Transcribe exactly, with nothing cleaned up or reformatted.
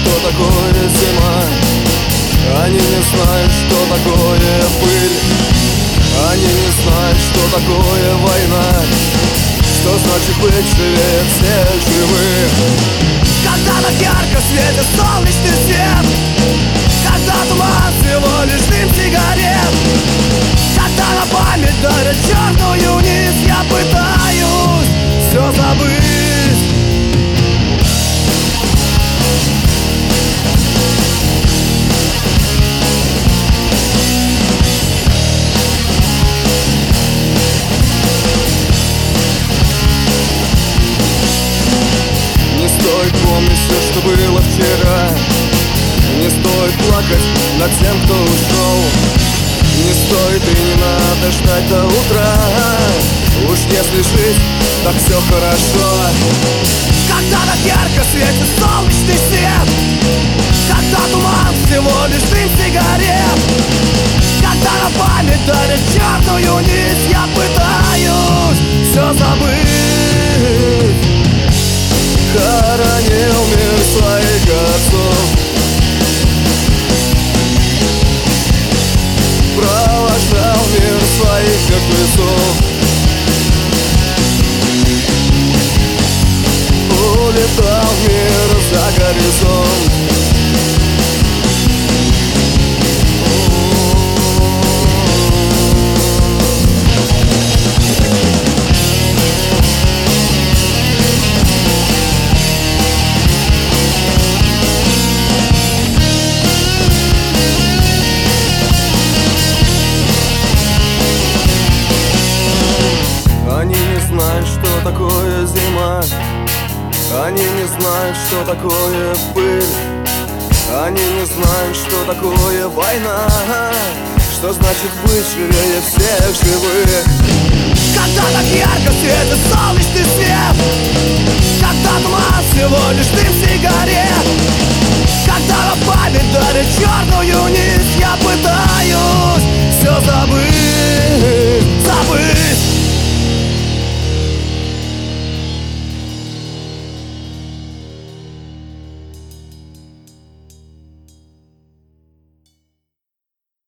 что такое зима. Они не знают, что такое пыль. Они не знают, что такое война. Что значит быть живее всех живых. Когда так ярко светит солнечный свет, когда туман всего лишь дым сигарет, когда на память дарят черную низ, я пытаюсь все забыть. Не стоит помнить все, что было вчера. Не стоит плакать над тем, кто ушел. Не стоит и не надо ждать до утра. Уж если жить, так все хорошо. Когда так ярко светит солнечный свет, когда туман всего лишь дым сигарет, когда на память дарят черную нить, я пытаюсь все забыть. Хоронил мир своих отцов, провожал мир своих мертвецов, улетал мир за горизонт. Они не знают, что такое зима. Они не знают, что такое пыль. Они не знают, что такое война. Что значит быть живее всех живых.